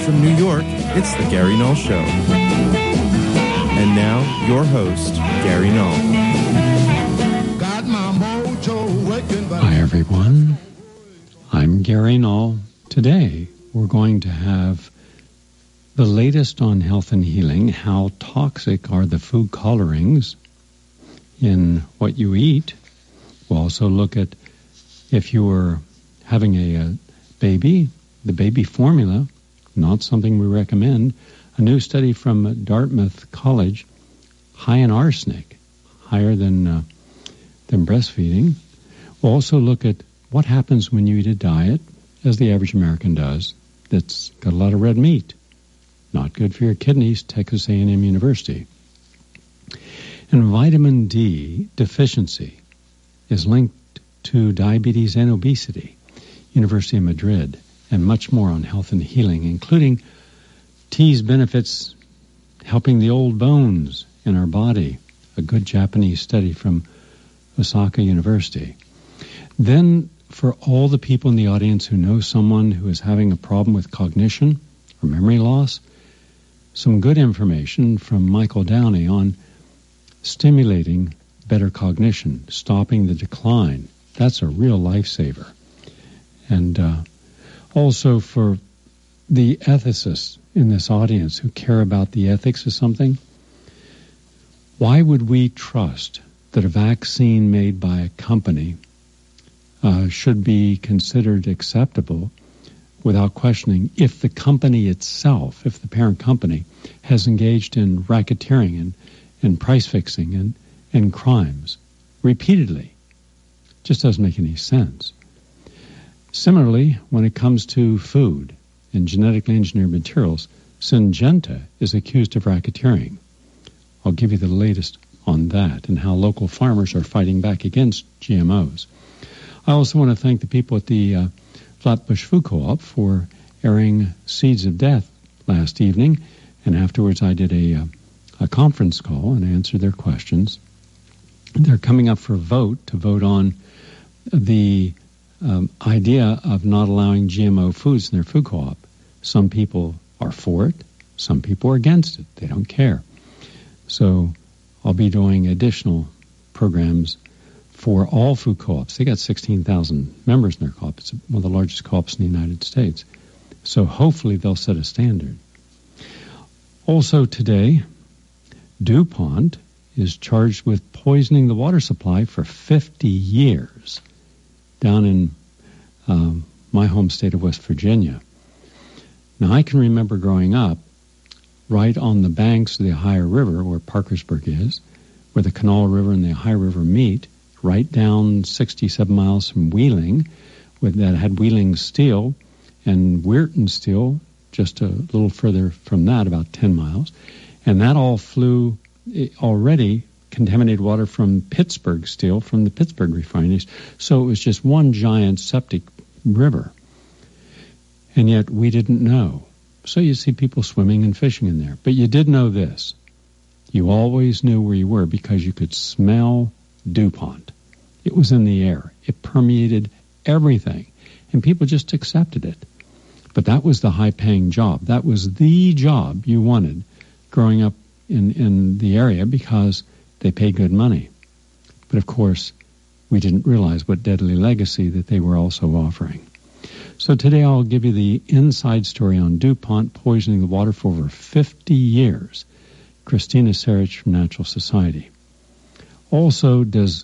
from New York, it's The Gary Null Show. And now, your host, Gary Null. Hi, everyone. I'm Gary Null. Today, we're going to have the latest on health and healing, how toxic are the food colorings in what you eat. We'll also look at if you were having a baby, the baby formula, not something we recommend. A new study from Dartmouth College, high in arsenic, higher than breastfeeding. We'll also look at what happens when you eat a diet, as the average American does, that's got a lot of red meat. Not good for your kidneys, Texas A&M University. And vitamin D deficiency is linked to diabetes and obesity, University of Madrid, and much more on health and healing, including tea's benefits helping the old bones in our body, a good Japanese study from Osaka University. Then, for all the people in the audience who know someone who is having a problem with cognition or memory loss, some good information from Michael Downey on stimulating better cognition, stopping the decline. That's a real lifesaver. And also for the ethicists in this audience who care about the ethics of something, why would we trust that a vaccine made by a company should be considered acceptable without questioning if the company itself, if the parent company, has engaged in racketeering and price fixing and crimes repeatedly? Just doesn't make any sense. Similarly, when it comes to food and genetically engineered materials, Syngenta is accused of racketeering. I'll give you the latest on that and how local farmers are fighting back against GMOs. I also want to thank the people at the Flatbush Food Co-op for airing Seeds of Death last evening, and afterwards I did a conference call and answered their questions. They're coming up for a vote to vote on the idea of not allowing GMO foods in their food co-op. Some people are for it, some people are against it. They don't care. So I'll be doing additional programs for all food co-ops. They got 16,000 members in their co-op. It's one of the largest co-ops in the United States. So hopefully they'll set a standard. Also today, DuPont is charged with poisoning the water supply for 50 years down in my home state of West Virginia. Now, I can remember growing up right on the banks of the Ohio River, where Parkersburg is, where the Kanawha River and the Ohio River meet, right down 67 miles from Wheeling, that had Wheeling Steel and Weirton Steel just a little further from that, about 10 miles. And that all flew already contaminated water from Pittsburgh Steel, from the Pittsburgh refineries. So it was just one giant septic river. And yet we didn't know. So you see people swimming and fishing in there. But you did know this. You always knew where you were because you could smell DuPont. It was in the air. It permeated everything. And people just accepted it. But that was the high-paying job. That was the job you wanted growing up in the area because they paid good money. But of course, we didn't realize what deadly legacy that they were also offering. So today I'll give you the inside story on DuPont poisoning the water for over 50 years. Christina Sarich from Natural Society. Also, does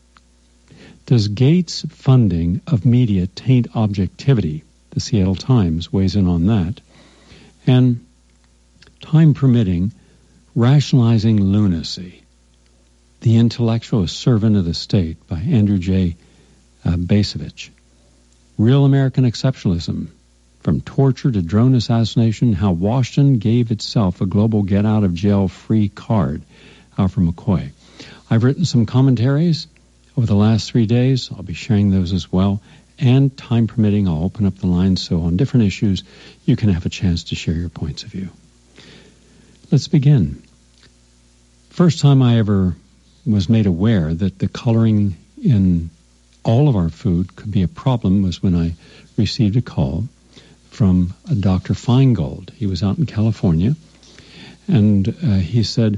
Gates' funding of media taint objectivity? The Seattle Times weighs in on that. And time permitting, rationalizing lunacy. The Intellectual Servant of the State by Andrew J. Bacevich. Real American Exceptionalism, from torture to drone assassination, how Washington gave itself a global get-out-of-jail-free card, Alfred McCoy. I've written some commentaries over the last 3 days. I'll be sharing those as well. And time permitting, I'll open up the lines so on different issues you can have a chance to share your points of view. Let's begin. First time I ever was made aware that the coloring in all of our food could be a problem was when I received a call from Dr. Feingold. He was out in California, and he said,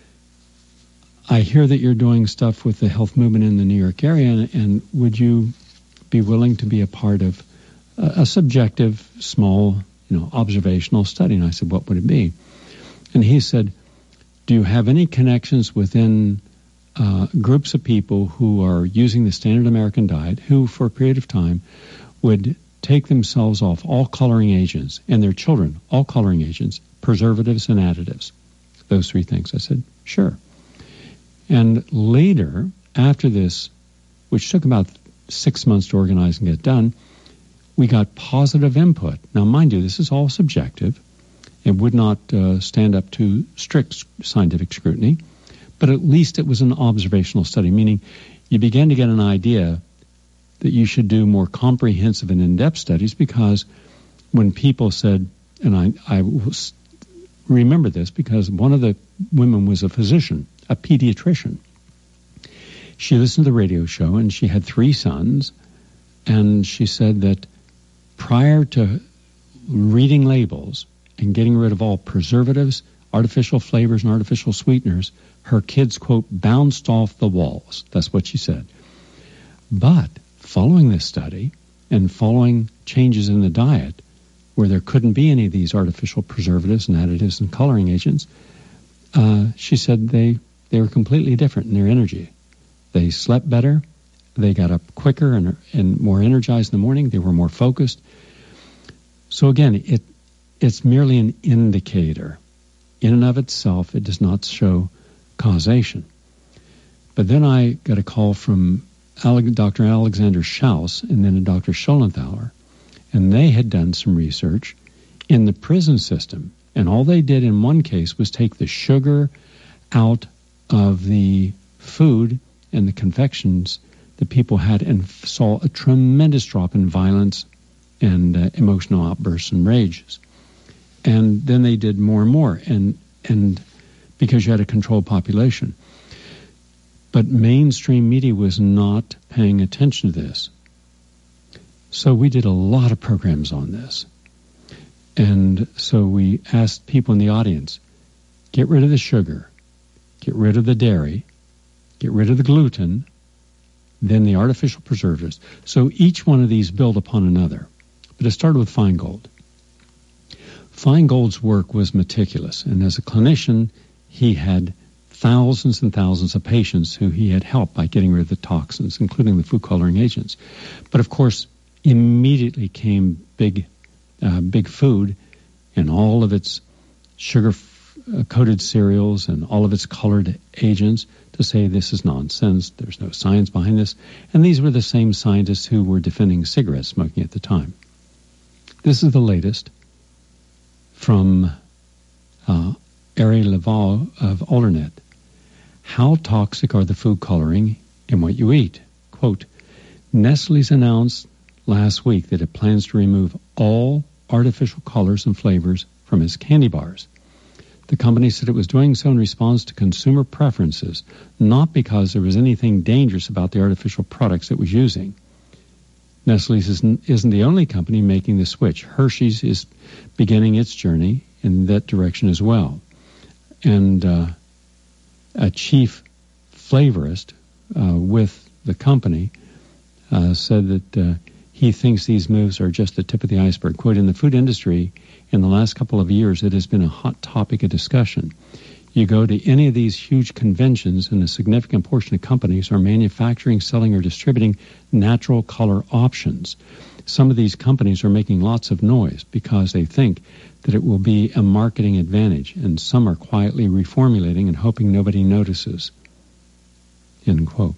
I hear that you're doing stuff with the health movement in the New York area, and would you be willing to be a part of a subjective, small, observational study? And I said, what would it be? And he said, do you have any connections within groups of people who are using the standard American diet, who for a period of time would take themselves off all coloring agents, and their children, all coloring agents, preservatives and additives, those three things? I said, sure. And later, after this, which took about 6 months to organize and get done, we got positive input. Now, mind you, this is all subjective. It would not stand up to strict scientific scrutiny, but at least it was an observational study, meaning you began to get an idea that you should do more comprehensive and in-depth studies, because when people said, and I remember this because one of the women was a physician, a pediatrician. She listened to the radio show, and she had 3 sons, and she said that prior to reading labels and getting rid of all preservatives, artificial flavors, and artificial sweeteners, her kids, quote, bounced off the walls. That's what she said. But following this study and following changes in the diet where there couldn't be any of these artificial preservatives and additives and coloring agents, she said they were completely different in their energy. They slept better. They got up quicker and more energized in the morning. They were more focused. So again, it's merely an indicator. In and of itself, it does not show causation. But then I got a call from Dr. Alexander Schaus and then a Dr. Scholenthaler, and they had done some research in the prison system. And all they did in one case was take the sugar out of the food and the confections that people had, and saw a tremendous drop in violence and emotional outbursts and rages. And then they did more and more, and because you had a controlled population. But mainstream media was not paying attention to this. So we did a lot of programs on this. And so we asked people in the audience, get rid of the sugar, get rid of the dairy, get rid of the gluten, then the artificial preservatives. So each one of these build upon another. But it started with Feingold. Feingold's work was meticulous, and as a clinician, he had thousands and thousands of patients who he had helped by getting rid of the toxins, including the food coloring agents. But of course, immediately came big food and all of its sugar-coated cereals and all of its colored agents to say this is nonsense, there's no science behind this. And these were the same scientists who were defending cigarette smoking at the time. This is the latest from Ari Laval of Alternet. How toxic are the food coloring in what you eat? Quote, Nestle's announced last week that it plans to remove all artificial colors and flavors from its candy bars. The company said it was doing so in response to consumer preferences, not because there was anything dangerous about the artificial products it was using. Nestle's isn't the only company making the switch. Hershey's is beginning its journey in that direction as well. And a chief flavorist with the company said that he thinks these moves are just the tip of the iceberg. Quote, in the food industry, in the last couple of years, it has been a hot topic of discussion. You go to any of these huge conventions, and a significant portion of companies are manufacturing, selling, or distributing natural color options. Some of these companies are making lots of noise because they think that it will be a marketing advantage, and some are quietly reformulating and hoping nobody notices. End quote.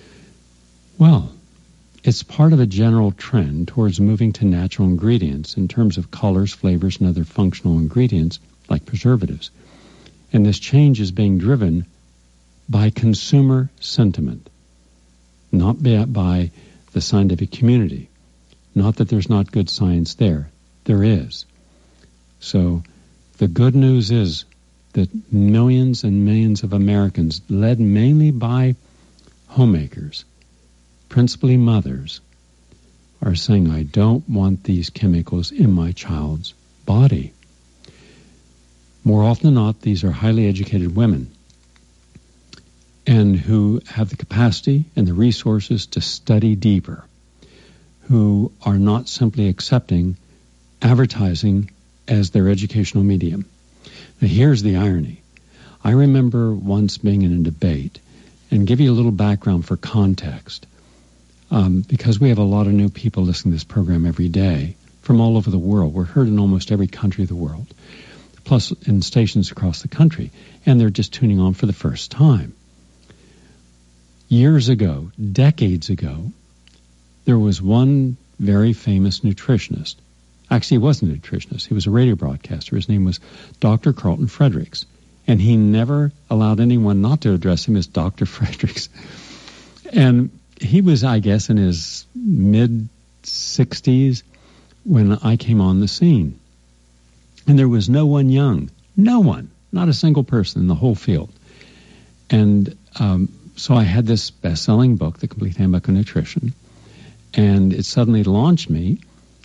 Well, it's part of a general trend towards moving to natural ingredients in terms of colors, flavors, and other functional ingredients like preservatives. And this change is being driven by consumer sentiment, not by the scientific community. Not that there's not good science there. There is. So the good news is that millions and millions of Americans, led mainly by homemakers, principally mothers, are saying, I don't want these chemicals in my child's body. More often than not, these are highly educated women and who have the capacity and the resources to study deeper, who are not simply accepting advertising as their educational medium. Now, here's the irony. I remember once being in a debate, and give you a little background for context, because we have a lot of new people listening to this program every day from all over the world. We're heard in almost every country of the world, plus in stations across the country, and they're just tuning on for the first time. Years ago, decades ago, there was one very famous nutritionist. Actually, he wasn't a nutritionist. He was a radio broadcaster. His name was Dr. Carlton Fredericks. And he never allowed anyone not to address him as Dr. Fredericks. And he was, I guess, in his mid-60s when I came on the scene. And there was no one young. No one. Not a single person in the whole field. And so I had this best-selling book, The Complete Handbook on Nutrition. And it suddenly launched me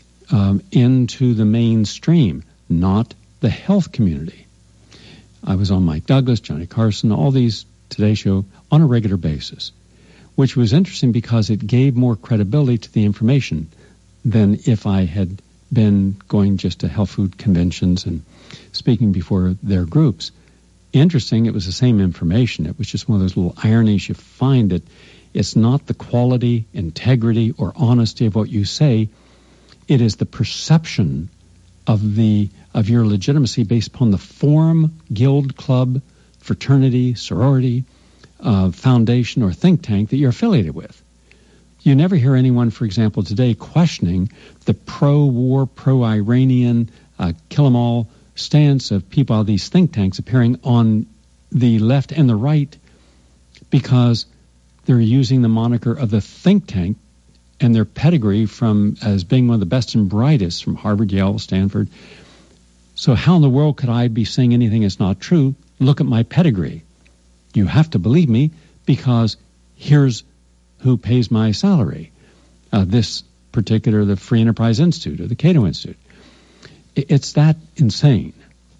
into the mainstream, not the health community. I was on Mike Douglas, Johnny Carson, all these Today Show on a regular basis, which was interesting because it gave more credibility to the information than if I had been going just to health food conventions and speaking before their groups. Interesting, it was the same information. It was just one of those little ironies you find that it's not the quality, integrity, or honesty of what you say. It is the perception of your legitimacy based upon the form, guild, club, fraternity, sorority, foundation, or think tank that you're affiliated with. You never hear anyone, for example, today questioning the pro-war, pro-Iranian, kill-em-all stance of people out of these think tanks appearing on the left and the right because they're using the moniker of the think tank and their pedigree from as being one of the best and brightest from Harvard, Yale, Stanford. So how in the world could I be saying anything that's not true? Look at my pedigree. You have to believe me because here's who pays my salary. This particular, the Free Enterprise Institute or the Cato Institute. It's that insane.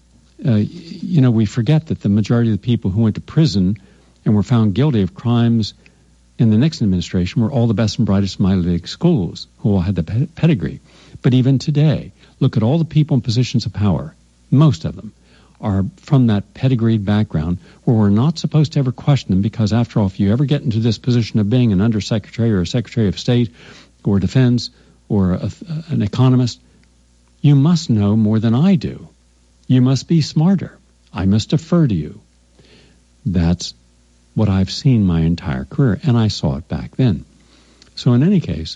We forget that the majority of the people who went to prison and were found guilty of crimes in the Nixon administration were all the best and brightest from Ivy League schools who all had the pedigree. But even today, look at all the people in positions of power. Most of them are from that pedigreed background where we're not supposed to ever question them because, after all, if you ever get into this position of being an undersecretary or a secretary of state or defense or an economist, you must know more than I do. You must be smarter. I must defer to you. That's what I've seen my entire career, and I saw it back then. So in any case,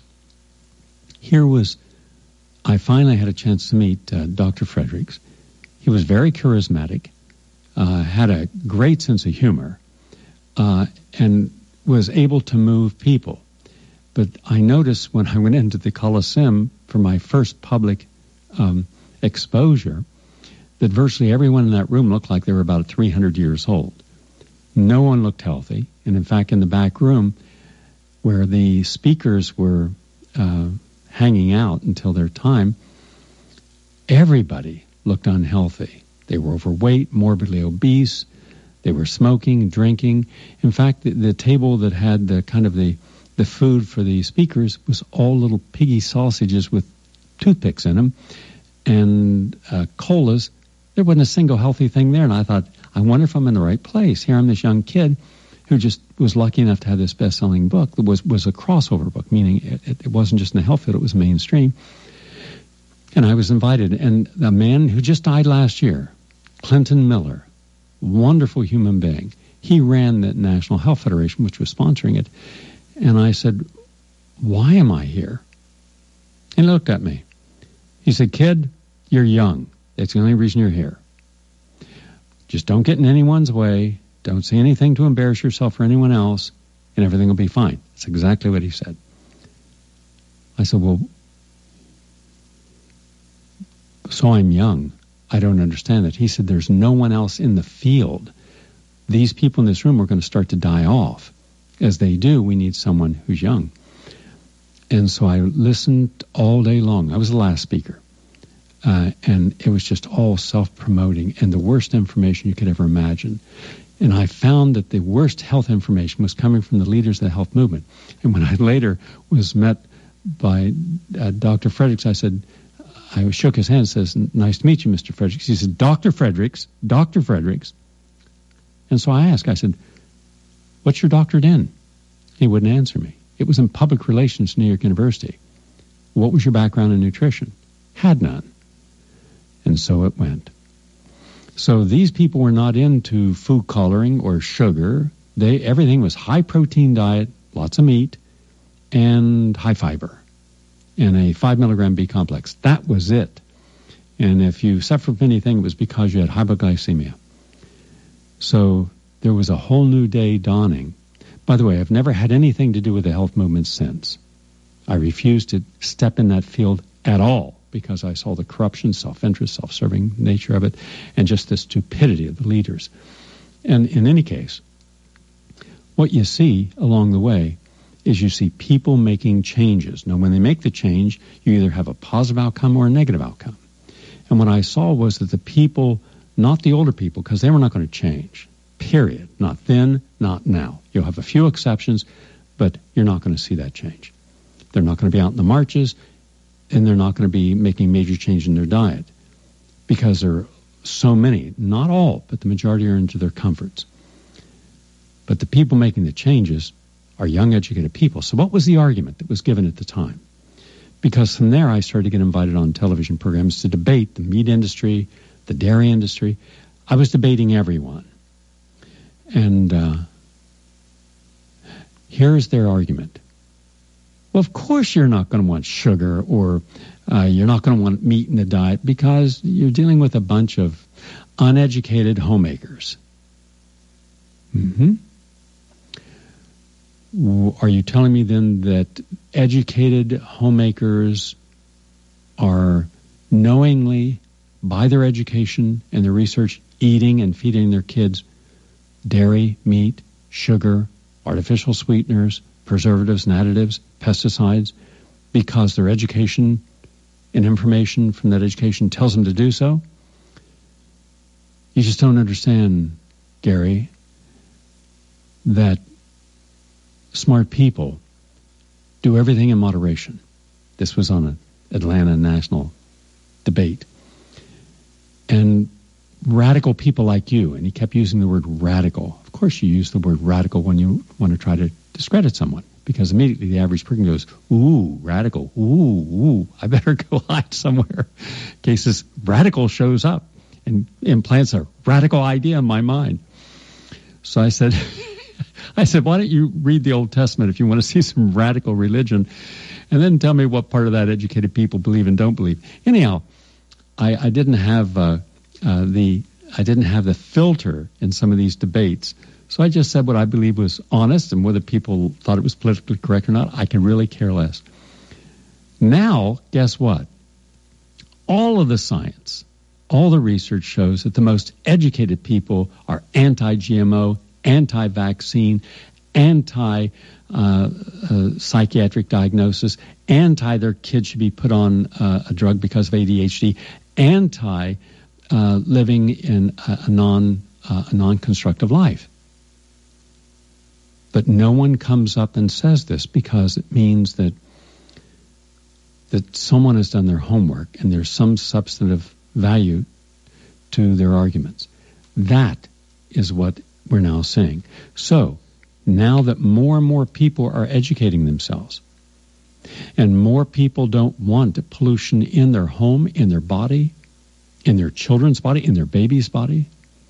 I finally had a chance to meet Dr. Fredericks. He was very charismatic, had a great sense of humor, and was able to move people. But I noticed when I went into the Coliseum for my first public exposure that virtually everyone in that room looked like they were about 300 years old. No one looked healthy. And in fact, in the back room where the speakers were hanging out until their time, everybody looked unhealthy. They were overweight, morbidly obese. They were smoking, drinking. In fact, the table that had the food for the speakers was all little piggy sausages with toothpicks in them and colas. There wasn't a single healthy thing there. And I thought, I wonder if I'm in the right place. Here I'm this young kid who just was lucky enough to have this best-selling book that was a crossover book, meaning it wasn't just in the health field, it was mainstream. And I was invited. And the man who just died last year, Clinton Miller, wonderful human being, he ran the National Health Federation, which was sponsoring it. And I said, why am I here? And he looked at me. He said, kid, you're young. That's the only reason you're here. Just don't get in anyone's way. Don't say anything to embarrass yourself or anyone else, and everything will be fine. That's exactly what he said. I said, well, so I'm young. I don't understand that. He said, there's no one else in the field. These people in this room are going to start to die off. As they do, we need someone who's young. And so I listened all day long. I was the last speaker. And it was just all self-promoting and the worst information you could ever imagine. And I found that the worst health information was coming from the leaders of the health movement. And when I later was met by Dr. Fredericks, I shook his hand and says, "Nice to meet you, Mr. Fredericks." He said, Dr. Fredericks. And so I asked, I said, "What's your doctorate in?" He wouldn't answer me. It was in public relations, New York University. "What was your background in nutrition?" Had none. And so it went. So these people were not into food coloring or sugar. Everything was high protein diet, lots of meat, and high fiber, and a 5 milligram B complex. That was it. And if you suffered from anything, it was because you had hypoglycemia. So there was a whole new day dawning. By the way, I've never had anything to do with the health movement since. I refused to step in that field at all because I saw the corruption, self-interest, self-serving nature of it, and just the stupidity of the leaders. And in any case, what you see along the way is you see people making changes. Now, when they make the change, you either have a positive outcome or a negative outcome. And what I saw was that the people, not the older people, because they were not going to change, period. Not then, not now. You'll have a few exceptions, but you're not going to see that change. They're not going to be out in the marches, and they're not going to be making major change in their diet because there are so many, not all, but the majority are into their comforts. But the people making the changes are young, educated people. So what was the argument that was given at the time? Because from there I started to get invited on television programs to debate the meat industry, the dairy industry. I was debating everyone. And here's their argument. Well, of course you're not going to want sugar or you're not going to want meat in the diet because you're dealing with a bunch of uneducated homemakers. Mm-hmm. Are you telling me then that educated homemakers are knowingly, by their education and their research, eating and feeding their kids dairy, meat, sugar, artificial sweeteners, preservatives and additives, pesticides, because their education and information from that education tells them to do so? You just don't understand, Gary, that smart people do everything in moderation. This was on an Atlanta national debate. And radical people like you, and he kept using the word radical. Of course you use the word radical when you want to try to discredit someone, because immediately the average person goes, ooh, radical, ooh, I better go hide somewhere in case this radical shows up and implants a radical idea in my mind. So I said, why don't you read the Old Testament if you want to see some radical religion, and then tell me what part of that educated people believe and don't believe. Anyhow, I didn't have the filter in some of these debates, so I just said what I believe was honest, and whether people thought it was politically correct or not, I can really care less. Now, guess what? All of the science, all the research shows that the most educated people are anti-GMO, anti-vaccine, anti-psychiatric diagnosis, anti their kids should be put on a drug because of ADHD, anti living in a non-constructive life. But no one comes up and says this because it means that someone has done their homework and there's some substantive value to their arguments. That is what we're now seeing. So now that more and more people are educating themselves and more people don't want pollution in their home, in their body, in their children's body, in their baby's body,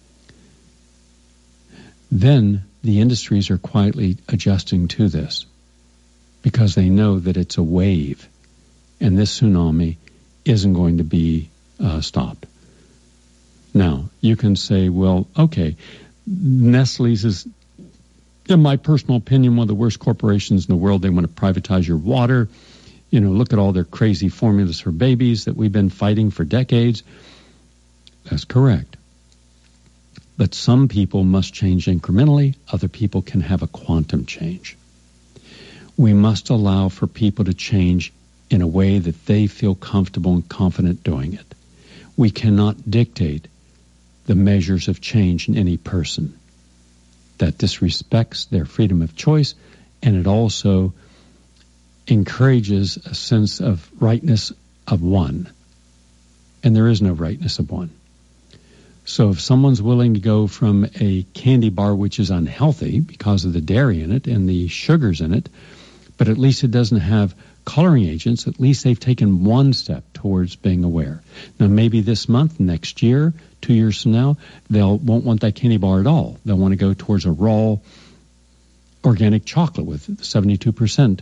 then the industries are quietly adjusting to this because they know that it's a wave and this tsunami isn't going to be stopped. Now, you can say, well, okay, Nestle's is, in my personal opinion, one of the worst corporations in the world. They want to privatize your water. You know, look at all their crazy formulas for babies that we've been fighting for decades. That's correct. But some people must change incrementally. Other people can have a quantum change. We must allow for people to change in a way that they feel comfortable and confident doing it. We cannot dictate the measures of change in any person. That disrespects their freedom of choice, and it also encourages a sense of rightness of one. And there is no rightness of one. So if someone's willing to go from a candy bar which is unhealthy because of the dairy in it and the sugars in it, but at least it doesn't have coloring agents, at least they've taken one step towards being aware. Now maybe this month, next year, 2 years from now, they won't want that candy bar at all. They'll want to go towards a raw organic chocolate with 72%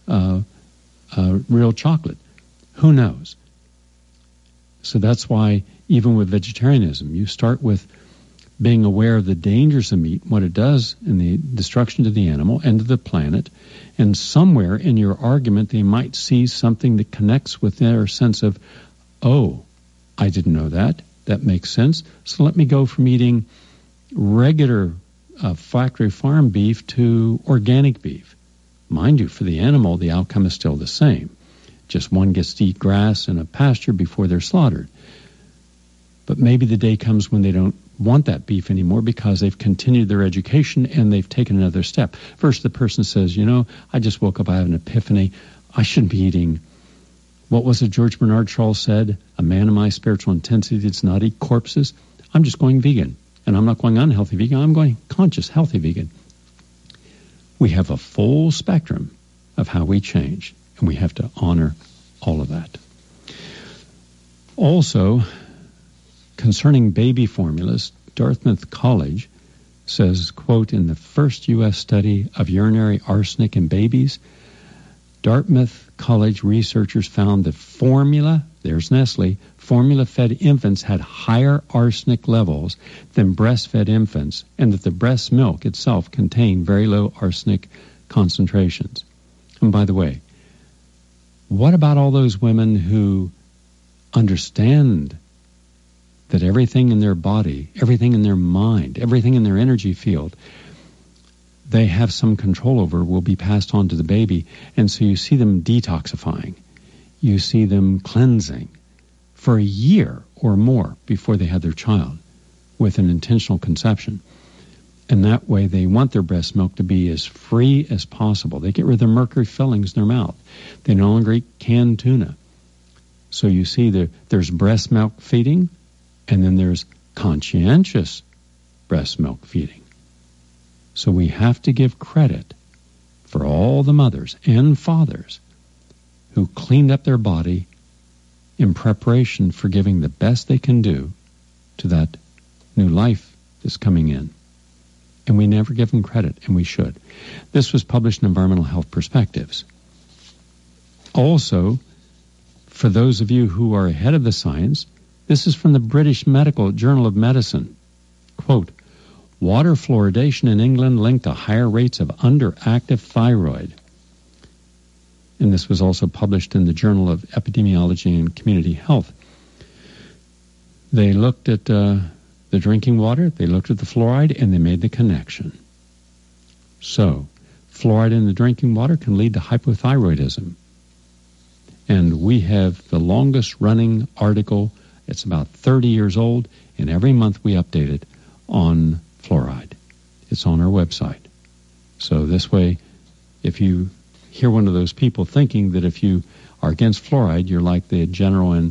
real chocolate. Who knows? So that's why even with vegetarianism, you start with being aware of the dangers of meat, what it does in the destruction to the animal and to the planet, and somewhere in your argument they might see something that connects with their sense of, oh, I didn't know that. That makes sense. So let me go from eating regular factory farm beef to organic beef. Mind you, for the animal, the outcome is still the same. Just one gets to eat grass in a pasture before they're slaughtered. But maybe the day comes when they don't want that beef anymore because they've continued their education and they've taken another step. First, the person says, I just woke up, I have an epiphany. I shouldn't be eating. What was it George Bernard Shaw said? A man of my spiritual intensity does not eat corpses. I'm just going vegan. And I'm not going unhealthy vegan. I'm going conscious, healthy vegan. We have a full spectrum of how we change, and we have to honor all of that. Also, concerning baby formulas, Dartmouth College says, quote, in the first U.S. study of urinary arsenic in babies, Dartmouth College researchers found that formula, there's Nestle, formula-fed infants had higher arsenic levels than breastfed infants, and that the breast milk itself contained very low arsenic concentrations. And by the way, what about all those women who understand that everything in their body, everything in their mind, everything in their energy field, they have some control over, will be passed on to the baby, and so you see them detoxifying. You see them cleansing for a year or more before they have their child with an intentional conception. And that way they want their breast milk to be as free as possible. They get rid of the mercury fillings in their mouth. They no longer eat canned tuna. So you see there's breast milk feeding, and then there's conscientious breast milk feeding. So we have to give credit for all the mothers and fathers who cleaned up their body in preparation for giving the best they can do to that new life that's coming in. And we never give them credit, and we should. This was published in Environmental Health Perspectives. Also, for those of you who are ahead of the science, this is from the British Medical Journal of Medicine. Quote, water fluoridation in England linked to higher rates of underactive thyroid. And this was also published in the Journal of Epidemiology and Community Health. They looked at the drinking water, they looked at the fluoride, and they made the connection. So, fluoride in the drinking water can lead to hypothyroidism. And we have the longest running article, it's about 30 years old, and every month we update it on fluoride. It's on our website. So this way, if you hear one of those people thinking that if you are against fluoride, you're like the general in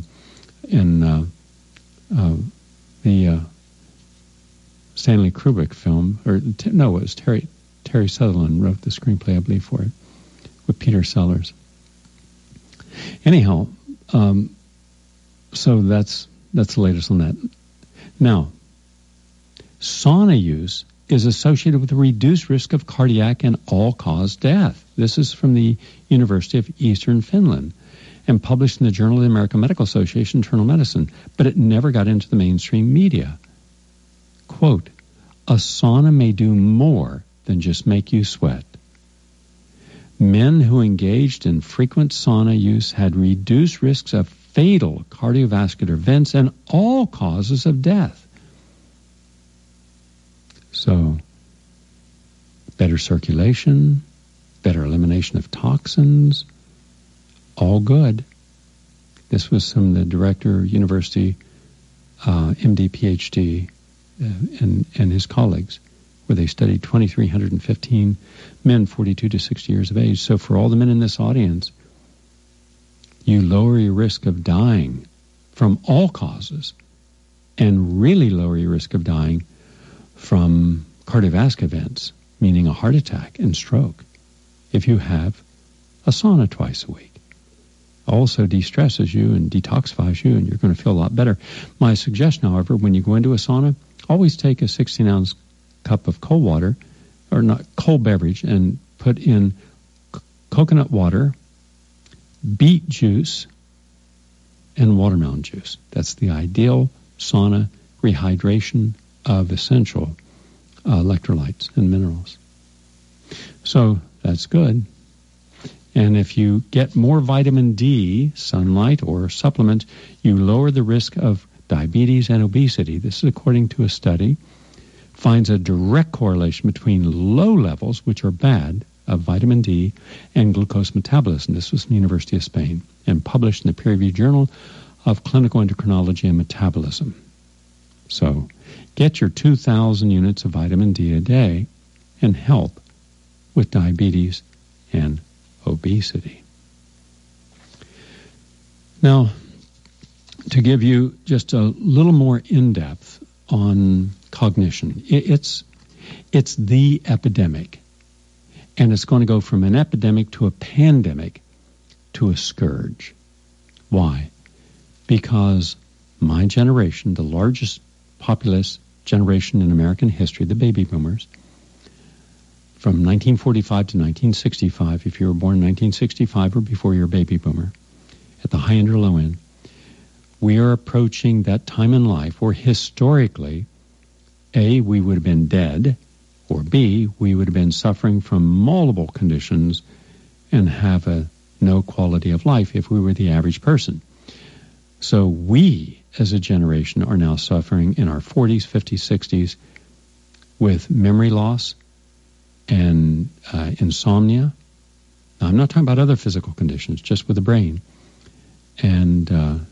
the Stanley Kubrick film, it was Terry Sutherland wrote the screenplay, I believe, for it, with Peter Sellers. Anyhow, so that's the latest on that. Now, sauna use is associated with a reduced risk of cardiac and all-cause death. This is from the University of Eastern Finland and published in the Journal of the American Medical Association, Internal Medicine, but it never got into the mainstream media. Quote, a sauna may do more than just make you sweat. Men who engaged in frequent sauna use had reduced risks of fatal cardiovascular events and all causes of death. So, better circulation, better elimination of toxins, all good. This was from the director, university, MD, PhD, and his colleagues, where they studied 2,315 men 42 to 60 years of age. So for all the men in this audience, you lower your risk of dying from all causes and really lower your risk of dying from cardiovascular events, meaning a heart attack and stroke, if you have a sauna twice a week. Also de-stresses you and detoxifies you, and you're going to feel a lot better. My suggestion, however, when you go into a sauna, always take a 16-ounce cup of cold water, or not cold beverage, and put in coconut water, beet juice, and watermelon juice. That's the ideal sauna rehydration of essential electrolytes and minerals. So that's good. And if you get more vitamin D, sunlight, or supplement, you lower the risk of diabetes and obesity. This is according to a study. Finds a direct correlation between low levels, which are bad, of vitamin D and glucose metabolism. This was from the University of Spain and published in the peer-reviewed Journal of Clinical Endocrinology and Metabolism. So get your 2,000 units of vitamin D a day and help with diabetes and obesity. Now, to give you just a little more in-depth on cognition, it's the epidemic, and it's going to go from an epidemic to a pandemic to a scourge. Why? Because my generation, the largest populous generation in American history, the baby boomers, from 1945 to 1965, if you were born in 1965 or before, you're a baby boomer, at the high end or low end, we are approaching that time in life where historically, A, we would have been dead, or B, we would have been suffering from multiple conditions and have no quality of life if we were the average person. So we, as a generation, are now suffering in our 40s, 50s, 60s with memory loss and insomnia. Now, I'm not talking about other physical conditions, just with the brain. And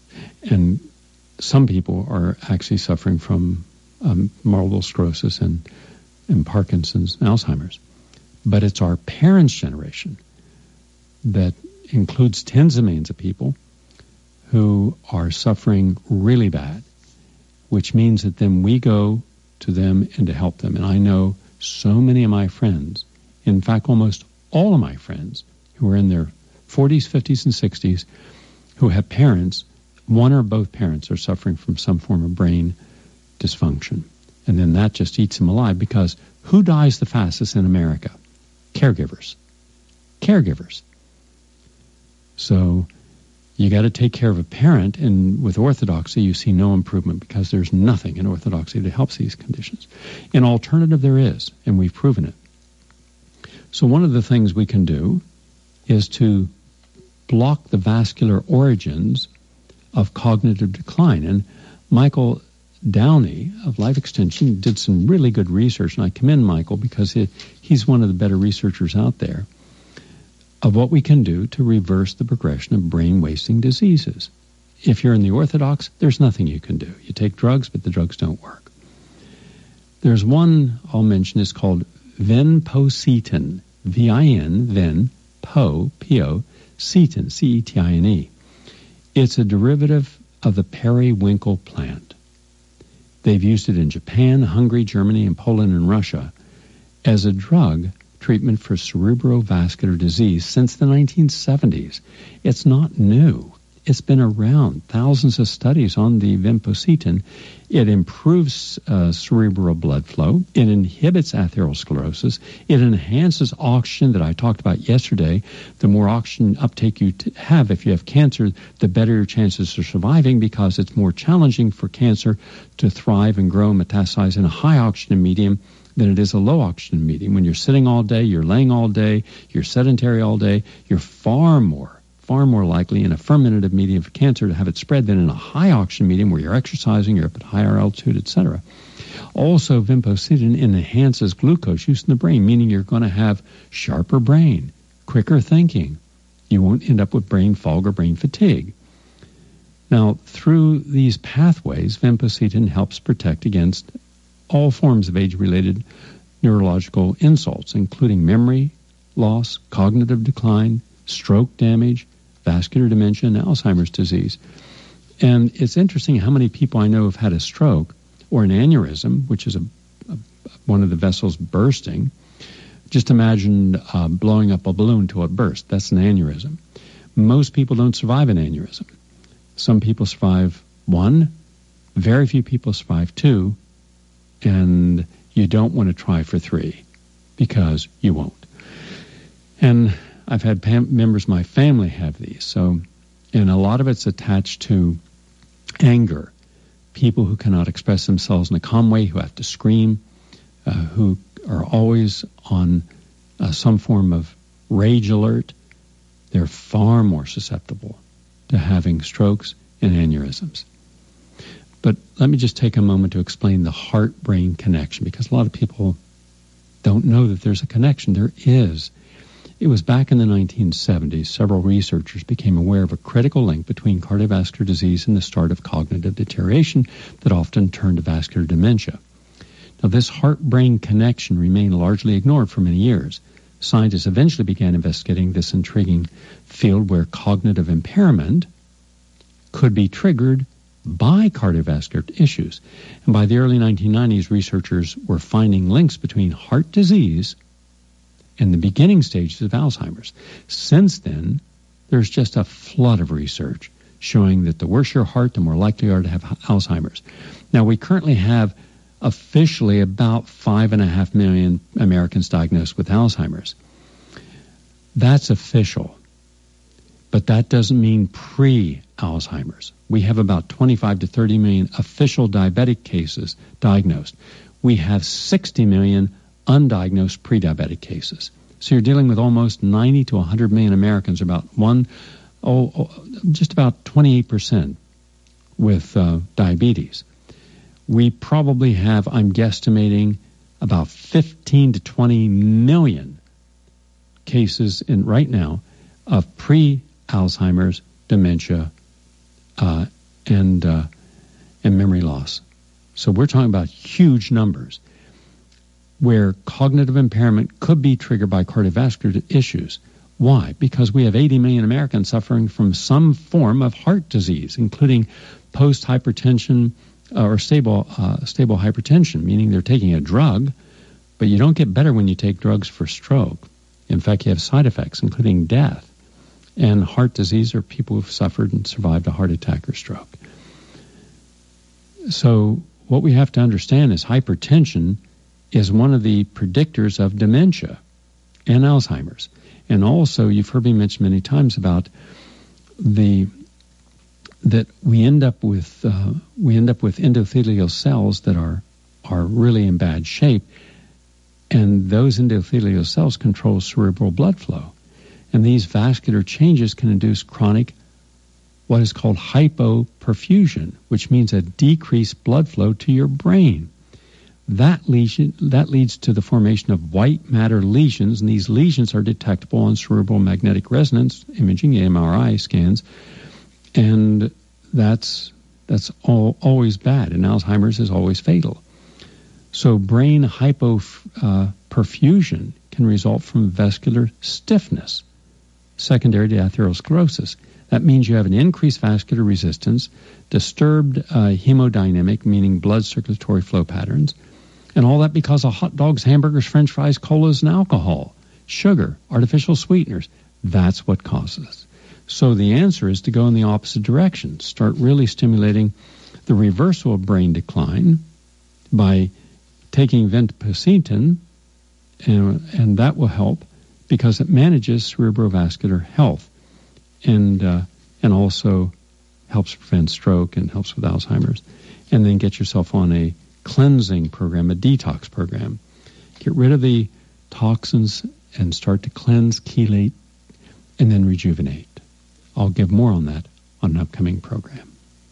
some people are actually suffering from multiple sclerosis and Parkinson's and Alzheimer's. But it's our parents' generation that includes tens of millions of people who are suffering really bad, which means that then we go to them and to help them. And I know so many of my friends, in fact, almost all of my friends who are in their 40s, 50s, and 60s, who have parents, one or both parents are suffering from some form of brain dysfunction. And then that just eats them alive, because who dies the fastest in America? Caregivers. Caregivers. So you got to take care of a parent, and with orthodoxy you see no improvement, because there's nothing in orthodoxy that helps these conditions. In alternative there is, and we've proven it. So one of the things we can do is to block the vascular origins of cognitive decline. And Michael Downey of Life Extension did some really good research, and I commend Michael because he's one of the better researchers out there, of what we can do to reverse the progression of brain-wasting diseases. If you're in the orthodox, there's nothing you can do. You take drugs, but the drugs don't work. There's one I'll mention, is called vinpocetine, V-I-N, Vin, Po, P-O, cetin, C-E-T-I-N-E. It's a derivative of the periwinkle plant. They've used it in Japan, Hungary, Germany, and Poland and Russia as a drug treatment for cerebrovascular disease since the 1970s. It's not new. It's been around. Thousands of studies on the vinpocetine. It improves cerebral blood flow. It inhibits atherosclerosis. It enhances oxygen that I talked about yesterday. The more oxygen uptake you have if you have cancer, the better your chances of surviving, because it's more challenging for cancer to thrive and grow and metastasize in a high oxygen medium than it is a low oxygen medium. When you're sitting all day, you're laying all day, you're sedentary all day, you're far more far more likely in a fermentative medium of cancer to have it spread than in a high oxygen medium where you're exercising, you're up at higher altitude, etc. Also, vinpocetine enhances glucose use in the brain, meaning you're going to have sharper brain, quicker thinking. You won't end up with brain fog or brain fatigue. Now, through these pathways, vinpocetine helps protect against all forms of age-related neurological insults, including memory loss, cognitive decline, stroke damage, vascular dementia, and Alzheimer's disease. And it's interesting how many people I know have had a stroke or an aneurysm, which is one of the vessels bursting. Just imagine blowing up a balloon till it bursts. That's an aneurysm. Most people don't survive an aneurysm. Some people survive one, very few people survive two, and you don't want to try for three because you won't. And I've had members of my family have these. And a lot of it's attached to anger. People who cannot express themselves in a calm way, who have to scream, who are always on some form of rage alert, they're far more susceptible to having strokes and aneurysms. But let me just take a moment to explain the heart-brain connection, because a lot of people don't know that there's a connection. There is. It was back in the 1970s, several researchers became aware of a critical link between cardiovascular disease and the start of cognitive deterioration that often turned to vascular dementia. Now, this heart-brain connection remained largely ignored for many years. Scientists eventually began investigating this intriguing field where cognitive impairment could be triggered by cardiovascular issues. And by the early 1990s, researchers were finding links between heart disease and the beginning stages of Alzheimer's. Since then, there's just a flood of research showing that the worse your heart, the more likely you are to have Alzheimer's. Now, we currently have officially about 5.5 million Americans diagnosed with Alzheimer's. That's official. But that doesn't mean pre-Alzheimer's. We have about 25 to 30 million official diabetic cases diagnosed. We have 60 million undiagnosed pre-diabetic cases. So you're dealing with almost 90 to 100 million Americans, just about 28% with diabetes. We probably have, I'm guesstimating, about 15 to 20 million cases right now of pre-Alzheimer's, dementia, and memory loss. So we're talking about huge numbers where cognitive impairment could be triggered by cardiovascular issues. Why? Because we have 80 million Americans suffering from some form of heart disease, including post-hypertension or stable hypertension, meaning they're taking a drug, but you don't get better when you take drugs for stroke. In fact, you have side effects, including death. And heart disease are people who've suffered and survived a heart attack or stroke. So what we have to understand is hypertension is one of the predictors of dementia and Alzheimer's. And also, you've heard me mention many times about that we end up with endothelial cells that are really in bad shape, and those endothelial cells control cerebral blood flow. And these vascular changes can induce chronic, what is called hypoperfusion, which means a decreased blood flow to your brain. That leads to the formation of white matter lesions, and these lesions are detectable on cerebral magnetic resonance imaging, MRI scans, and that's always bad, and Alzheimer's is always fatal. So brain hypoperfusion can result from vascular stiffness, secondary to atherosclerosis. That means you have an increased vascular resistance, disturbed hemodynamic, meaning blood circulatory flow patterns, and all that because of hot dogs, hamburgers, french fries, colas, and alcohol, sugar, artificial sweeteners. That's what causes it. So the answer is to go in the opposite direction. Start really stimulating the reversal of brain decline by taking vinpocetine, and that will help because it manages cerebrovascular health and also helps prevent stroke and helps with Alzheimer's. And then get yourself on a cleansing program, a detox program. Get rid of the toxins and start to cleanse, chelate, and then rejuvenate. I'll give more on that on an upcoming program.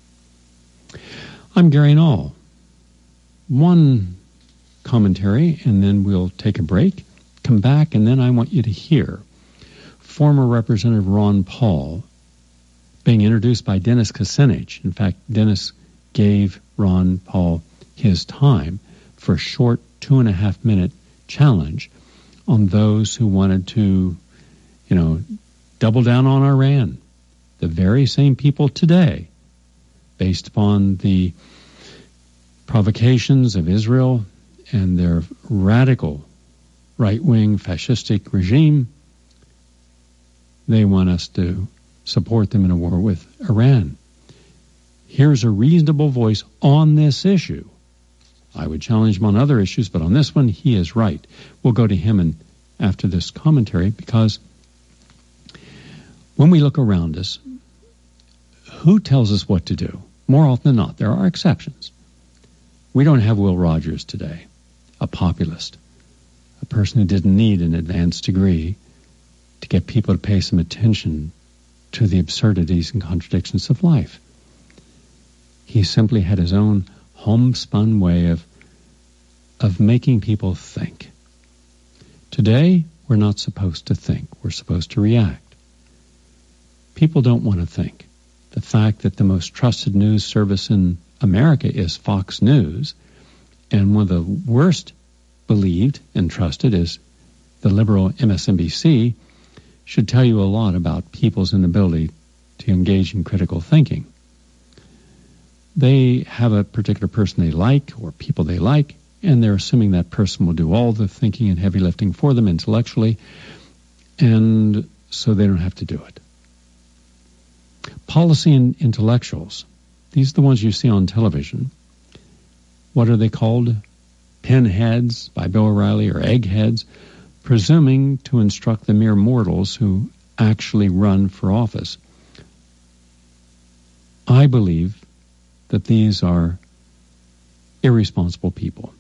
I'm Gary Null. One commentary, and then we'll take a break, come back, and then I want you to hear former Representative Ron Paul being introduced by Dennis Kucinich. In fact, Dennis gave Ron Paul his time for a short 2.5-minute challenge on those who wanted to, double down on Iran. The very same people today, based upon the provocations of Israel and their radical right-wing fascistic regime, they want us to support them in a war with Iran. Here's a reasonable voice on this issue. I would challenge him on other issues, but on this one, he is right. We'll go to him after this commentary, because when we look around us, who tells us what to do? More often than not, there are exceptions. We don't have Will Rogers today, a populist, a person who didn't need an advanced degree to get people to pay some attention to the absurdities and contradictions of life. He simply had his own homespun way of making people think. Today, we're not supposed to think. We're supposed to react. People don't want to think. The fact that the most trusted news service in America is Fox News, and one of the worst believed and trusted is the liberal MSNBC, should tell you a lot about people's inability to engage in critical thinking. They have a particular person they like or people they like, and they're assuming that person will do all the thinking and heavy lifting for them intellectually, and so they don't have to do it. Policy and intellectuals, these are the ones you see on television. What are they called? Pinheads by Bill O'Reilly, or eggheads, presuming to instruct the mere mortals who actually run for office. I believe that these are irresponsible people.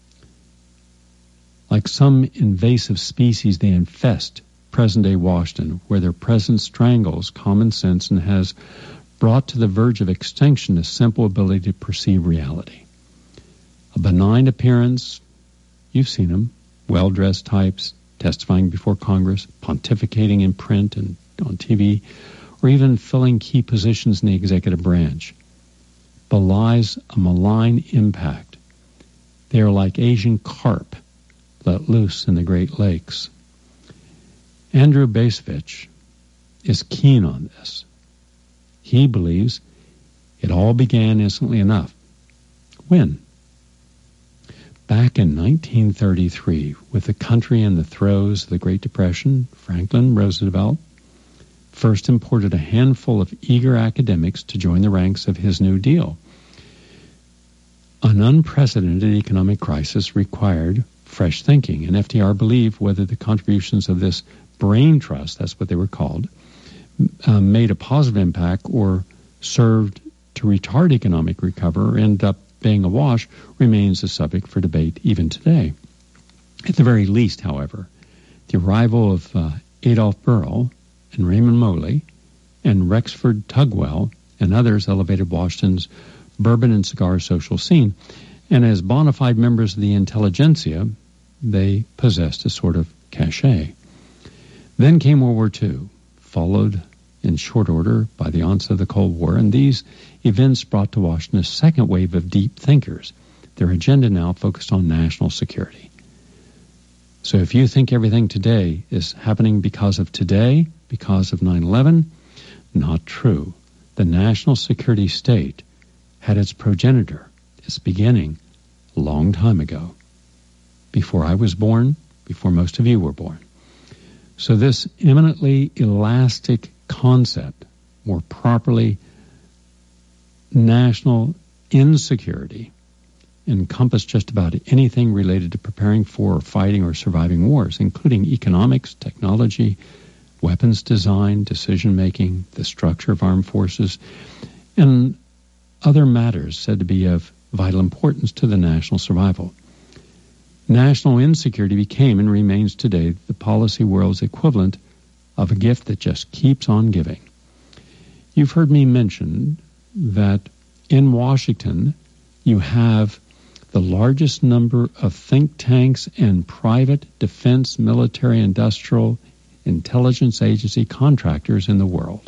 Like some invasive species, they infest present-day Washington, where their presence strangles common sense and has brought to the verge of extinction a simple ability to perceive reality. A benign appearance, you've seen them, well-dressed types testifying before Congress, pontificating in print and on TV, or even filling key positions in the executive branch, belies a malign impact. They are like Asian carp let loose in the Great Lakes. Andrew Bacevich is keen on this. He believes it all began instantly enough. When? Back in 1933, with the country in the throes of the Great Depression, Franklin Roosevelt first imported a handful of eager academics to join the ranks of his New Deal. An unprecedented economic crisis required fresh thinking, and FDR believed whether the contributions of this brain trust, that's what they were called, made a positive impact or served to retard economic recovery or end up being awash remains a subject for debate even today. At the very least, however, the arrival of Adolf Berle and Raymond Moley and Rexford Tugwell and others elevated Washington's bourbon and cigar social scene, and as bona fide members of the intelligentsia, they possessed a sort of cachet. Then came World War II, followed in short order by the onset of the Cold War, and these events brought to Washington a second wave of deep thinkers. Their agenda now focused on national security. So if you think everything today is happening because of today, because of 9/11, not true. The national security state had its progenitor, its beginning, a long time ago, before I was born, before most of you were born. So this eminently elastic concept, more properly national insecurity, encompassed just about anything related to preparing for or fighting or surviving wars, including economics, technology, weapons design, decision-making, the structure of armed forces, and other matters said to be of vital importance to the national survival. National insecurity became and remains today the policy world's equivalent of a gift that just keeps on giving. You've heard me mention that in Washington, you have the largest number of think tanks and private defense, military, industrial, intelligence agency contractors in the world.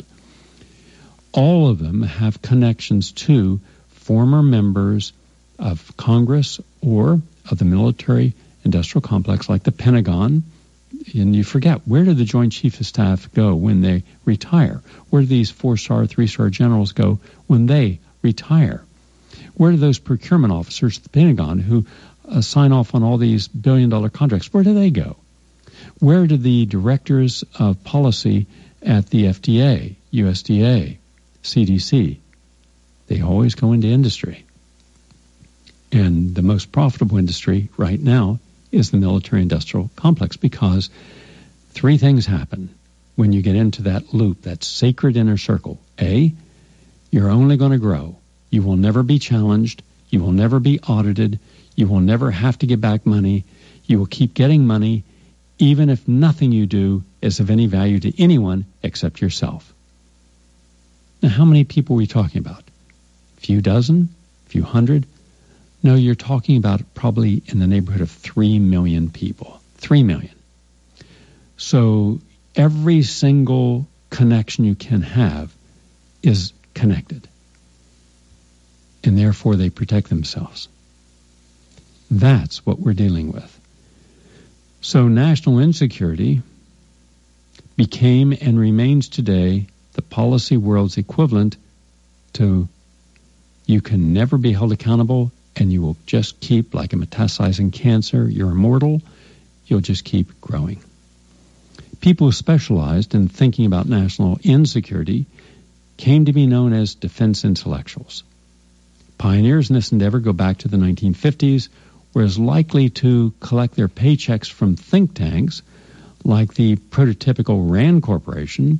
All of them have connections to former members of Congress or of the military industrial complex like the Pentagon. And you forget, where do the Joint Chiefs of Staff go when they retire? Where do these 4-star, 3-star generals go when they retire? Where do those procurement officers at the Pentagon who sign off on all these billion-dollar contracts, where do they go? Where do the directors of policy at the FDA, USDA, CDC? They always go into industry. And the most profitable industry right now is the military-industrial complex, because three things happen when you get into that loop, that sacred inner circle. A, you're only going to grow. You will never be challenged. You will never be audited. You will never have to give back money. You will keep getting money, even if nothing you do is of any value to anyone except yourself. Now, how many people are we talking about? A few dozen? A few hundred? No, you're talking about probably in the neighborhood of 3 million people. 3 million. So every single connection you can have is connected. And therefore they protect themselves. That's what we're dealing with. So national insecurity became and remains today the policy world's equivalent to you can never be held accountable, and you will just keep, like a metastasizing cancer, you're immortal, you'll just keep growing. People who specialized in thinking about national insecurity came to be known as defense intellectuals. Pioneers in this endeavor go back to the 1950s, were as likely to collect their paychecks from think tanks like the prototypical RAND Corporation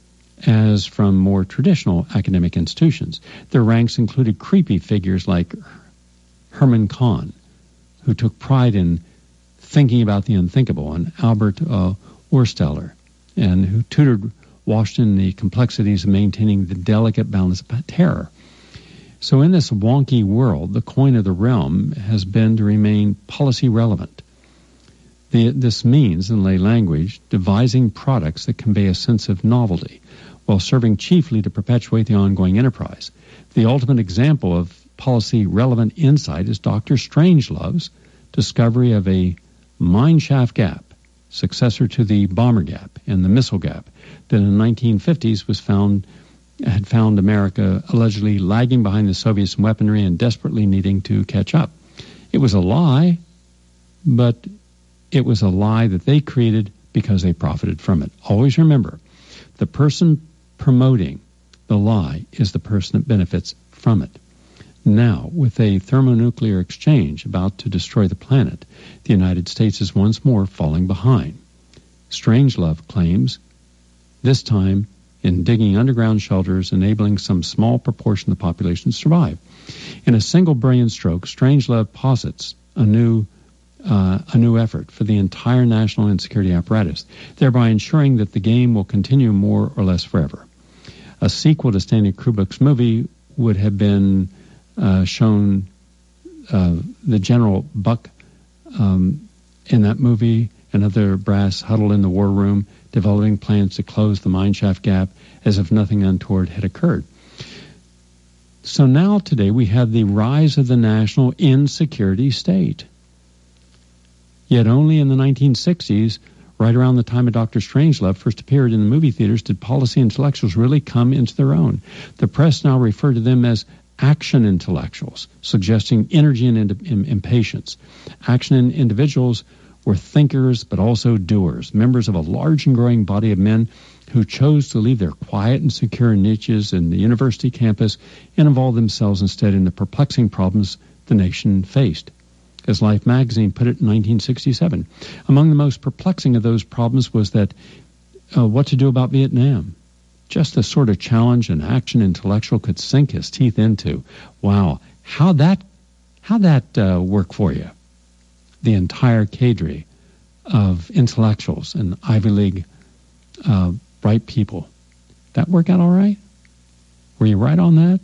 as from more traditional academic institutions. Their ranks included creepy figures like Herman Kahn, who took pride in thinking about the unthinkable, and Albert Oersteller, and who tutored Washington in the complexities of maintaining the delicate balance of terror. So in this wonky world, the coin of the realm has been to remain policy relevant. This means, in lay language, devising products that convey a sense of novelty, while serving chiefly to perpetuate the ongoing enterprise. The ultimate example of policy-relevant insight is Dr. Strangelove's discovery of a mineshaft gap, successor to the bomber gap and the missile gap, that in the 1950s had found America allegedly lagging behind the Soviets in weaponry and desperately needing to catch up. It was a lie, but it was a lie that they created because they profited from it. Always remember, the person promoting the lie is the person that benefits from it. Now, with a thermonuclear exchange about to destroy the planet, the United States is once more falling behind. Strangelove claims, this time in digging underground shelters, enabling some small proportion of the population to survive. In a single brilliant stroke, Strangelove posits a new effort for the entire national insecurity apparatus, thereby ensuring that the game will continue more or less forever. A sequel to Stanley Kubrick's movie would have been shown the General Buck in that movie and other brass huddled in the war room, developing plans to close the mineshaft gap as if nothing untoward had occurred. So now today we have the rise of the national insecurity state. Yet only in the 1960s, right around the time of Dr. Strangelove first appeared in the movie theaters, did policy intellectuals really come into their own. The press now refer to them as action intellectuals, suggesting energy and impatience. Action individuals were thinkers but also doers, members of a large and growing body of men who chose to leave their quiet and secure niches in the university campus and involve themselves instead in the perplexing problems the nation faced. As Life magazine put it in 1967, among the most perplexing of those problems was that what to do about Vietnam. Just the sort of challenge an action intellectual could sink his teeth into. Wow, how'd that work for you? The entire cadre of intellectuals and Ivy League bright people. That work out all right? Were you right on that?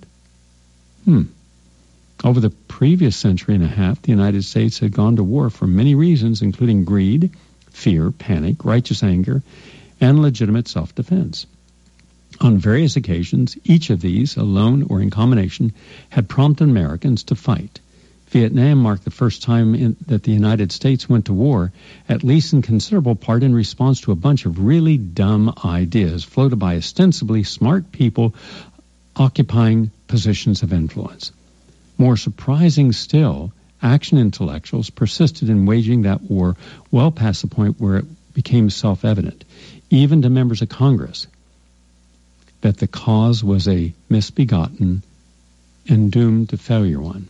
Over the previous century and a half, the United States had gone to war for many reasons, including greed, fear, panic, righteous anger, and legitimate self-defense. On various occasions, each of these, alone or in combination, had prompted Americans to fight. Vietnam marked the first time that the United States went to war, at least in considerable part in response to a bunch of really dumb ideas floated by ostensibly smart people occupying positions of influence. More surprising still, action intellectuals persisted in waging that war well past the point where it became self-evident, even to members of Congress, that the cause was a misbegotten and doomed to failure one.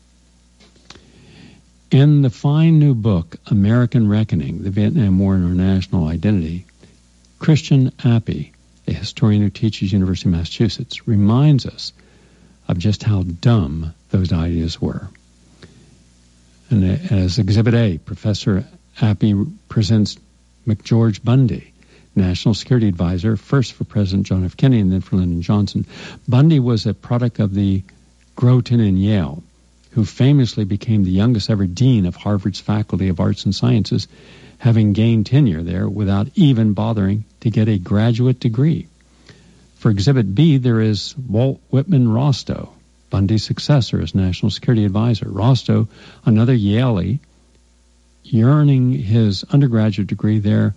In the fine new book, American Reckoning, The Vietnam War and Our National Identity, Christian Appy, a historian who teaches University of Massachusetts, reminds us of just how dumb those ideas were. And as Exhibit A, Professor Appy presents McGeorge Bundy, National Security Advisor, first for President John F. Kennedy and then for Lyndon Johnson. Bundy was a product of the Groton and Yale, who famously became the youngest ever dean of Harvard's Faculty of Arts and Sciences, having gained tenure there without even bothering to get a graduate degree. For Exhibit B, there is Walt Whitman Rostow, Bundy's successor as National Security Advisor. Rostow, another Yalie, earning his undergraduate degree there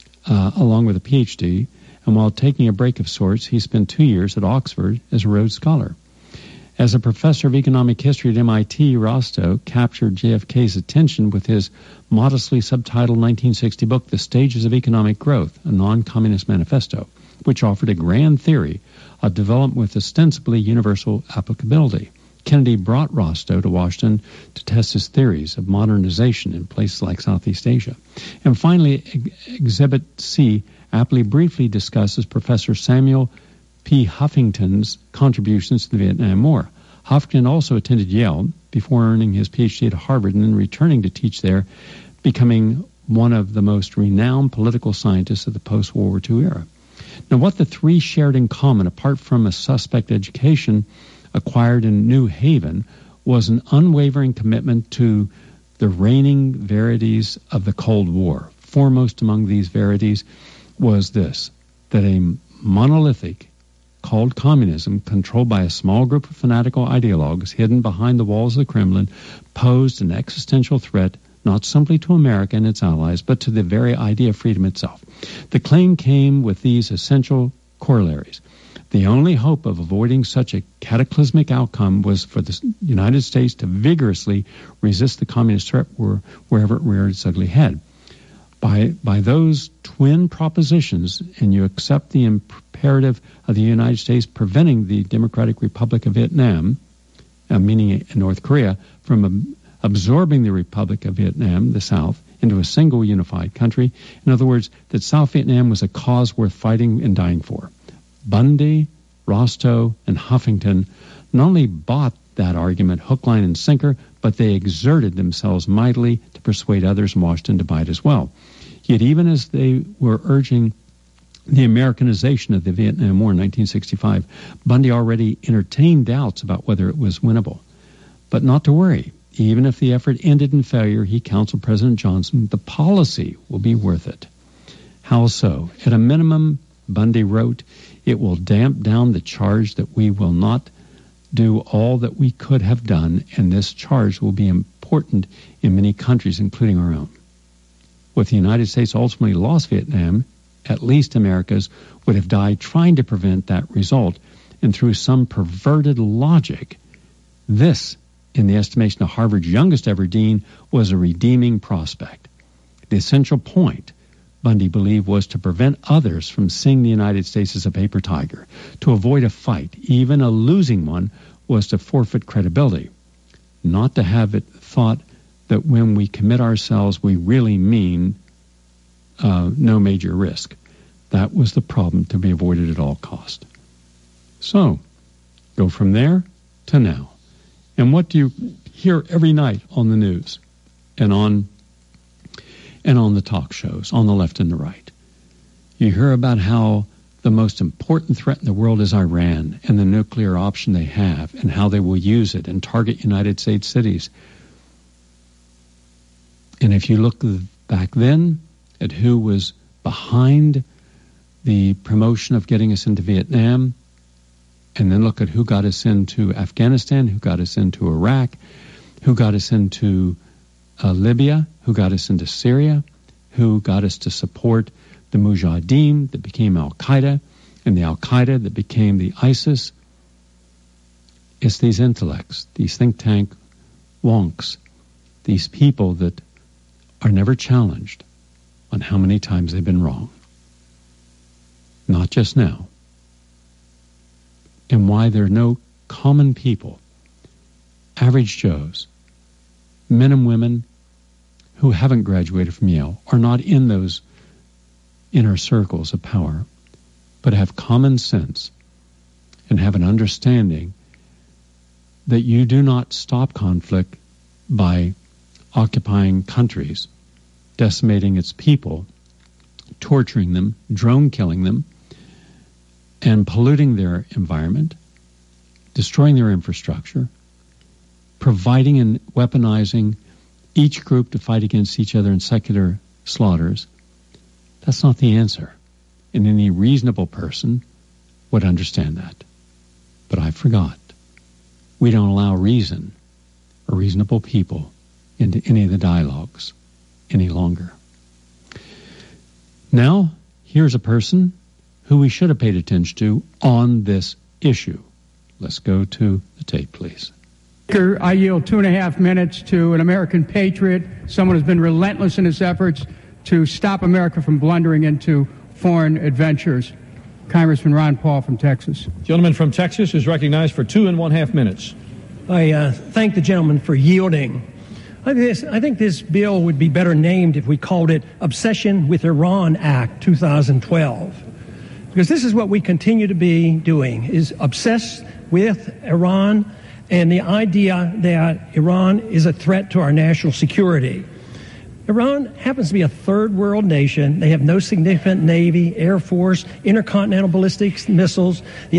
along with a PhD, and while taking a break of sorts, he spent 2 years at Oxford as a Rhodes Scholar. As a professor of economic history at MIT, Rostow captured JFK's attention with his modestly subtitled 1960 book, The Stages of Economic Growth, a non-communist manifesto, which offered a grand theory of development with ostensibly universal applicability. Kennedy brought Rostow to Washington to test his theories of modernization in places like Southeast Asia. And finally, Exhibit C aptly briefly discusses Professor Samuel P. Huffington's contributions to the Vietnam War. Huffington also attended Yale before earning his PhD at Harvard and then returning to teach there, becoming one of the most renowned political scientists of the post-World War II era. Now, what the three shared in common, apart from a suspect education acquired in New Haven, was an unwavering commitment to the reigning verities of the Cold War. Foremost among these verities was this, that a monolithic called communism, controlled by a small group of fanatical ideologues hidden behind the walls of the Kremlin, posed an existential threat not simply to America and its allies, but to the very idea of freedom itself. The claim came with these essential corollaries. The only hope of avoiding such a cataclysmic outcome was for the United States to vigorously resist the communist threat wherever it reared its ugly head. By those twin propositions, and you accept the imperative of the United States preventing the Democratic Republic of Vietnam, meaning North Korea, from absorbing the Republic of Vietnam, the South, into a single unified country. In other words, that South Vietnam was a cause worth fighting and dying for. Bundy, Rostow, and Huffington not only bought that argument hook, line, and sinker, but they exerted themselves mightily to persuade others in Washington to buy it as well. Yet even as they were urging the Americanization of the Vietnam War in 1965, Bundy already entertained doubts about whether it was winnable. But not to worry. Even if the effort ended in failure, he counseled President Johnson, the policy will be worth it. How so? At a minimum, Bundy wrote, it will damp down the charge that we will not do all that we could have done, and this charge will be important in many countries, including our own. If the United States ultimately lost Vietnam, at least America's would have died trying to prevent that result, and through some perverted logic, this, in the estimation of Harvard's youngest ever dean, was a redeeming prospect. The essential point, Bundy believed, was to prevent others from seeing the United States as a paper tiger. To avoid a fight, even a losing one, was to forfeit credibility. Not to have it thought that when we commit ourselves, we really mean no major risk. That was the problem to be avoided at all cost. So, go from there to now. And what do you hear every night on the news and on the talk shows, on the left and the right? You hear about how the most important threat in the world is Iran and the nuclear option they have and how they will use it and target United States cities. And if you look back then at who was behind the promotion of getting us into Vietnam, and then look at who got us into Afghanistan, who got us into Iraq, who got us into Libya, who got us into Syria, who got us to support the Mujahideen that became Al-Qaeda, and the Al-Qaeda that became the ISIS. It's these intellects, these think tank wonks, these people that are never challenged on how many times they've been wrong. Not just now. And why there are no common people, average Joes, men and women who haven't graduated from Yale, are not in those inner circles of power, but have common sense and have an understanding that you do not stop conflict by occupying countries, decimating its people, torturing them, drone killing them, and polluting their environment, destroying their infrastructure, providing and weaponizing each group to fight against each other in secular slaughters. That's not the answer. And any reasonable person would understand that. But I forgot. We don't allow reason or reasonable people into any of the dialogues any longer. Now, here's a person who we should have paid attention to on this issue. Let's go to the tape, please. I yield 2.5 minutes to an American patriot, someone who's been relentless in his efforts to stop America from blundering into foreign adventures. Congressman Ron Paul from Texas. Gentleman from Texas is recognized for 2.5 minutes. I thank the gentleman for yielding. I think this bill would be better named if we called it Obsession with Iran Act 2012. Because this is what we continue to be doing, is obsessed with Iran and the idea that Iran is a threat to our national security. Iran happens to be a third world nation. They have no significant Navy, Air Force, intercontinental ballistic missiles. The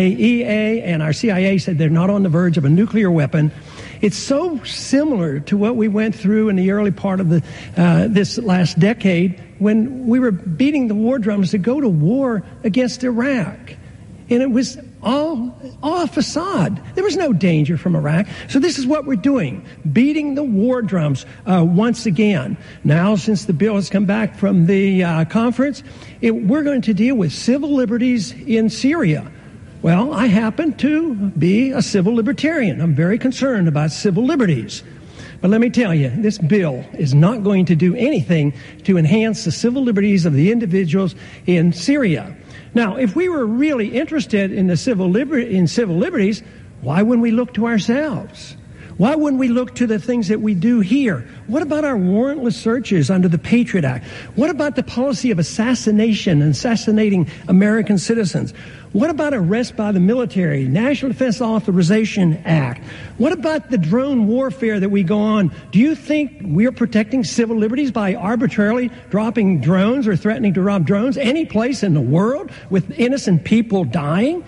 IAEA and our CIA said they're not on the verge of a nuclear weapon. It's so similar to what we went through in the early part of this last decade when we were beating the war drums to go to war against Iraq. And it was all a facade. There was no danger from Iraq. So this is what we're doing, beating the war drums once again. Now, since the bill has come back from the conference, we're going to deal with civil liberties in Syria. Well, I happen to be a civil libertarian. I'm very concerned about civil liberties. But let me tell you, this bill is not going to do anything to enhance the civil liberties of the individuals in Syria. Now, if we were really interested in civil liberties, why wouldn't we look to ourselves? Why wouldn't we look to the things that we do here? What about our warrantless searches under the Patriot Act? What about the policy of assassination and assassinating American citizens? What about arrest by the military, National Defense Authorization Act? What about the drone warfare that we go on? Do you think we're protecting civil liberties by arbitrarily dropping drones or threatening to drop drones any place in the world with innocent people dying?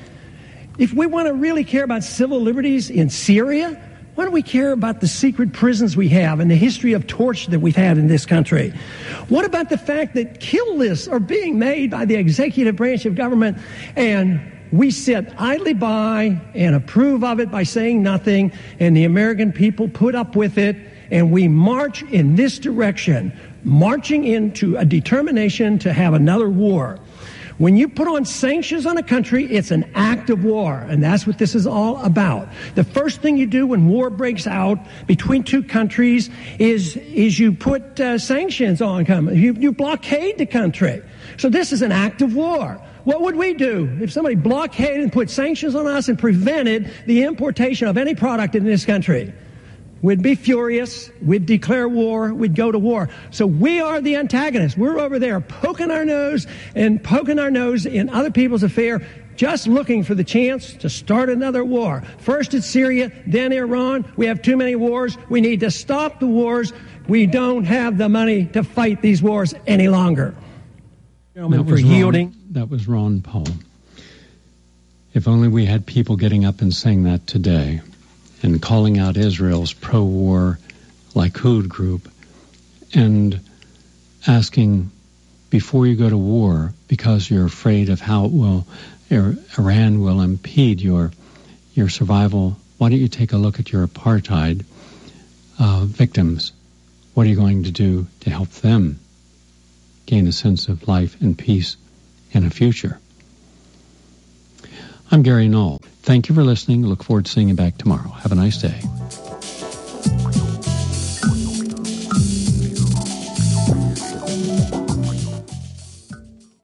If we want to really care about civil liberties in Syria, why don't we care about the secret prisons we have and the history of torture that we've had in this country? What about the fact that kill lists are being made by the executive branch of government and we sit idly by and approve of it by saying nothing, and the American people put up with it, and we march in this direction, marching into a determination to have another war? When you put on sanctions on a country, it's an act of war, and that's what this is all about. The first thing you do when war breaks out between two countries is you put sanctions on them. You blockade the country. So this is an act of war. What would we do if somebody blockaded and put sanctions on us and prevented the importation of any product in this country? We'd be furious, we'd declare war, we'd go to war. So we are the antagonists. We're over there poking our nose in other people's affair, just looking for the chance to start another war. First it's Syria, then Iran. We have too many wars. We need to stop the wars. We don't have the money to fight these wars any longer. For yielding. That was Ron Paul. If only we had people getting up and saying that today and calling out Israel's pro-war Likud group and asking, before you go to war, because you're afraid of how Iran will impede your survival, why don't you take a look at your apartheid victims? What are you going to do to help them gain a sense of life and peace and a future? I'm Gary Null. Thank you for listening. Look forward to seeing you back tomorrow. Have a nice day.